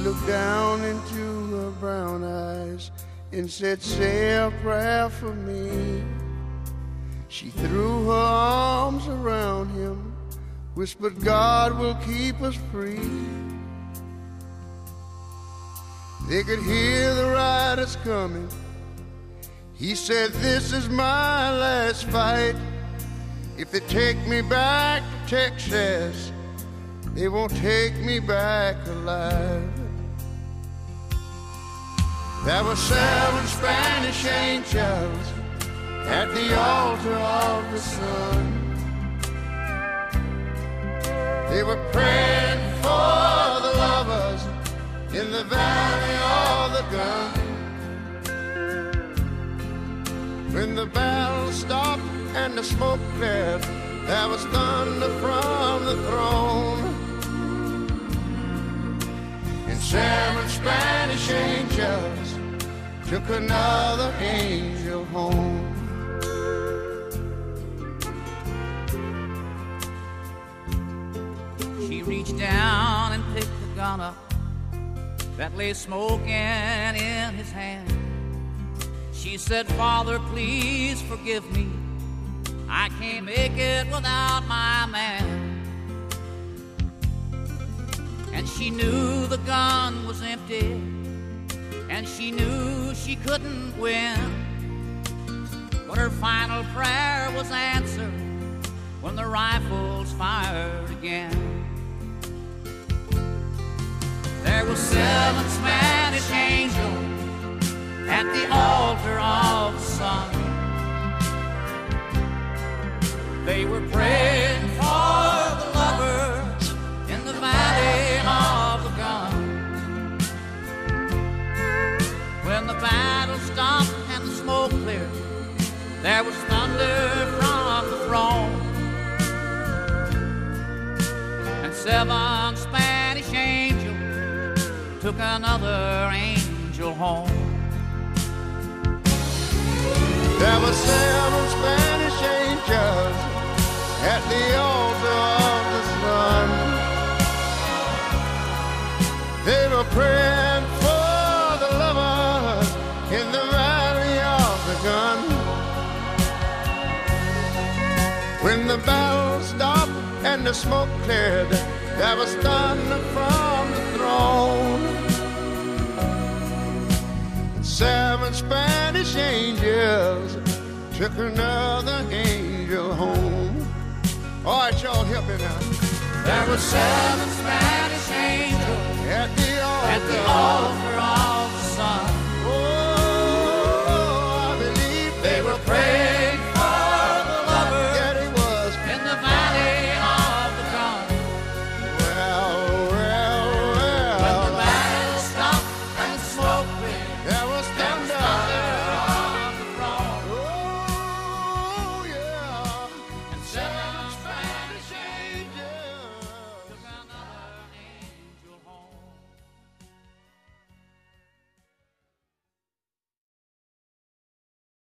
looked down into her brown eyes and said, say a prayer for me. She threw her arms around him, whispered, God will keep us free. They could hear the riders coming. He said, this is my last fight. If they take me back to Texas, they won't take me back alive. There were 7 Spanish angels at the altar of the sun. They were praying for the lovers in the valley of the gun. When the battle stopped and the smoke cleared, there was thunder from the throne. And 7 Spanish angels took another angel home. She reached down and picked the gun up that lay smoking in his hand. She said, Father, please forgive me. I can't make it without my man. And she knew the gun was empty, and she knew she couldn't win. But her final prayer was answered when the rifles fired again. There were 7 Spanish angels at the altar of the sun. They were praying for the lovers in the valley of the gun. When the battle stopped and the smoke cleared, there was thunder from the throne. And 7 Spanish angels took another angel home. There were 7 Spanish angels at the altar of the sun. They were praying for the lovers in the valley of the gun. When the battle stopped and the smoke cleared, there was thunder from the throne. 7 Spanish angels took another angel home. All right, y'all, help me now. There were 7 Spanish